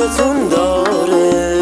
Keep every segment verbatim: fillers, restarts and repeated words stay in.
دوستتون داره.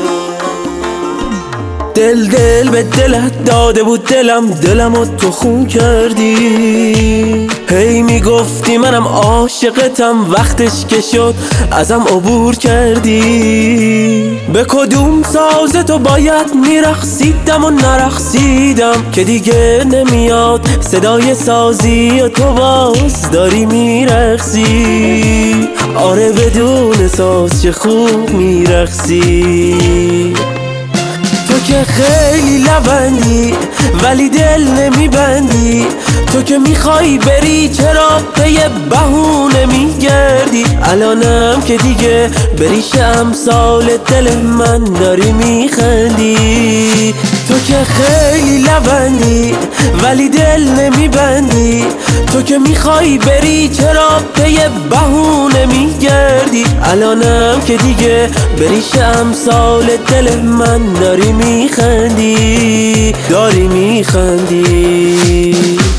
دل دل به دلت داده بود دلم، دلمو تو خون کردی. هی میگفتی منم عاشقتم، وقتش که شد ازم عبور کردی. به کدوم ساز تو باید میرقصیدم و نرقصیدم که دیگه نمیاد صدای سازی و تو باز داری میرقصی. آره بدون ساز چه خوب میرقصی. تو که خیلی لبندی ولی دل نمیبندی. تو که میخوای بری چرا به یه بهونه میگردی. الانم که دیگه بریش امثال دل من داری میخندی. تو که خیلی لبندی ولی دل نمیبندی. تو که میخوای بری چرا به یه بهونه میگردی. الانم که دیگه بریش امثال دل من داری میخندی، داری میخندی.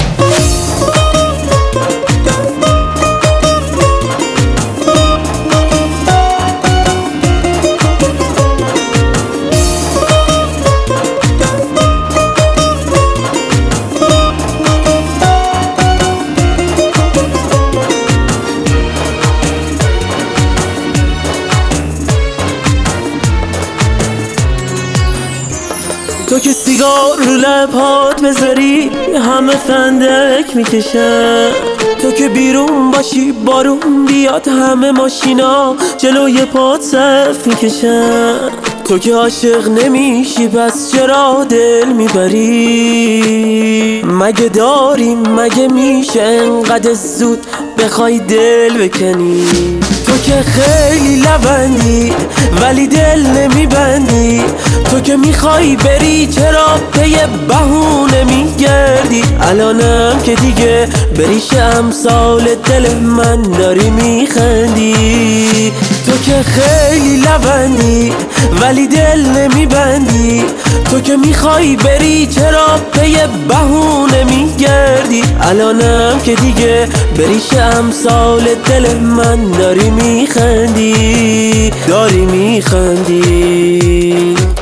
تو که سیگار رو لبات بذاری همه فندک میکشن. تو که بیرون باشی بارون بیاد همه ماشینا جلوی پات صف میکشن. تو که عاشق نمیشی پس چرا دل میبری؟ مگه داریم مگه میشه انقدر زود بخوای دل بکنی؟ تو که خیلی لبندی ولی دل نمیبندی. تو که میخوای بری چرا به یه بهونه میگردی. الانم که دیگه بریش امثال دل من داری میخندی. تو که خیلی لبندی ولی دل نمیبندی. تو که میخوای بری چرا به یه بهونه میگردی. الانم که دیگه بریش امثال دل من داری میخندی، داری میخندی.